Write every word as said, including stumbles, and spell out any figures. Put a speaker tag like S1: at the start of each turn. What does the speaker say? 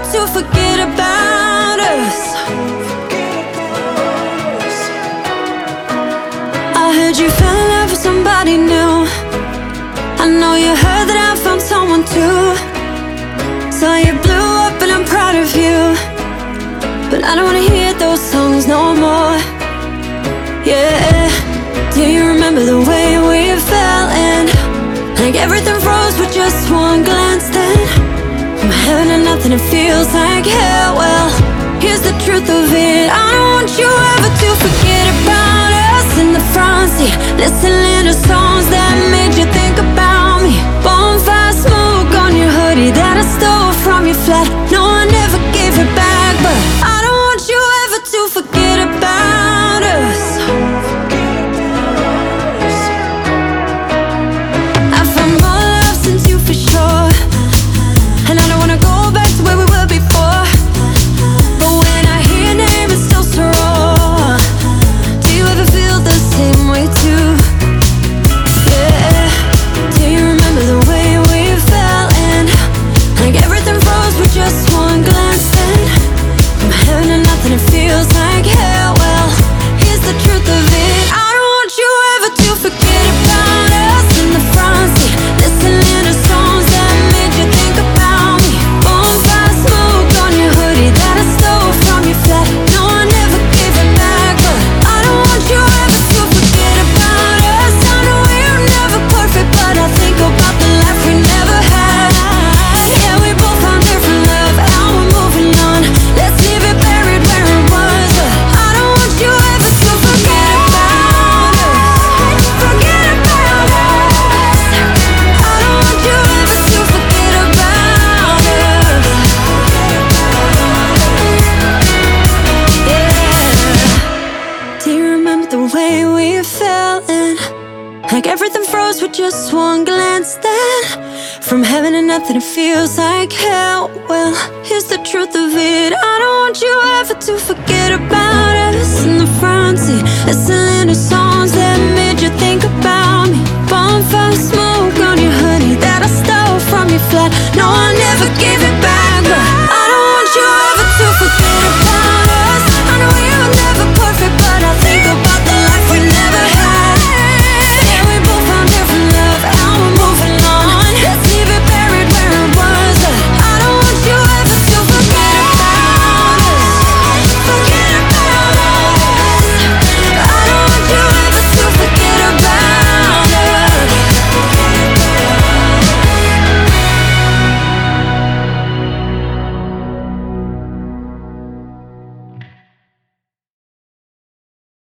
S1: to forget about us. I heard you fell in love with somebody new. I know you heard that I found someone too. So you blew up and I'm proud of you, but I don't wanna hear those songs no more. Yeah, do you remember the way we fell in? Like everything froze with just one glance. Then from heaven to nothing, it feels like hell. Well, here's the truth of it. I don't want you ever to forget about us in the front seat, listening to songs that made you think about me. Bonfire smoke on your hoodie that I stole from your flat. No, I never gave it back, but I don't want you ever to forget about us. I found more love since you for sure, and I don't wanna go back to where we were before. But when I hear your name, it's still so raw. Do you ever feel the same way too? Yeah, do you remember the way we fell in? Like everything froze with just one glance. Then from heaven to nothing, it feels like hell. Well, here's the truth of it. I don't want you ever to forget about us in the front seat, listening to songs that made you think about me. Bonfire smoke on your hoodie that I stole from your flat. No, I never gave it back, but I don't want you ever to forget about us. I know we're never perfect, but I think about the life we never had. Yeah, we both found different love, now we're moving on. Let's leave it buried where it was, but I don't want you ever to forget about us. Forget about us. I don't want you ever to forget about us. Yeah. Do you remember the way we fell in? Like everything froze with just one glance. Then from heaven to nothing, it feels like hell. Well, here's the truth of it. I don't want you ever to forget about us in the front seat, listening to songs that made you think about me. Bonfire smoke on your hoodie that I stole from your flat. No, I never